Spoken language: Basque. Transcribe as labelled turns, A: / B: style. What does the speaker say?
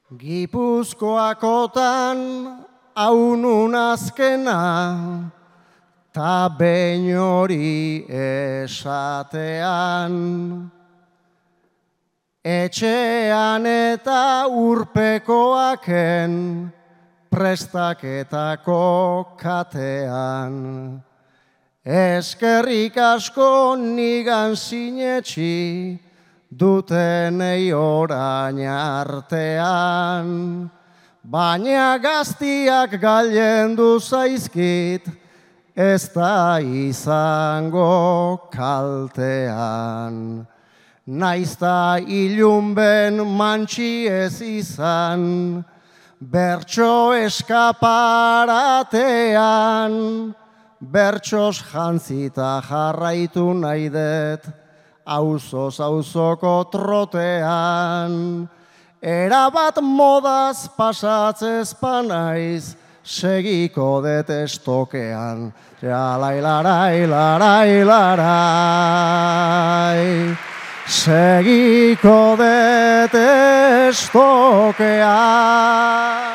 A: Gipuzkoakotan haunun azkena, ta behin hori esatean. Etxean eta urpekoaken prestaketako katean. Eskerrik asko nigan sinetxi dutenei orain artean. Baina gaztiak gailendu zaizkit, ez da izango kaltean. Naizta ilunben mantxi ez izan, bertso eskaparatean, bertsos jantzita jarraitu nahi dut, auzoz auzoko trotean. Erabat modaz pasatzez panaiz, segiko dut estokean. Jalai larai, segiko dut estokean.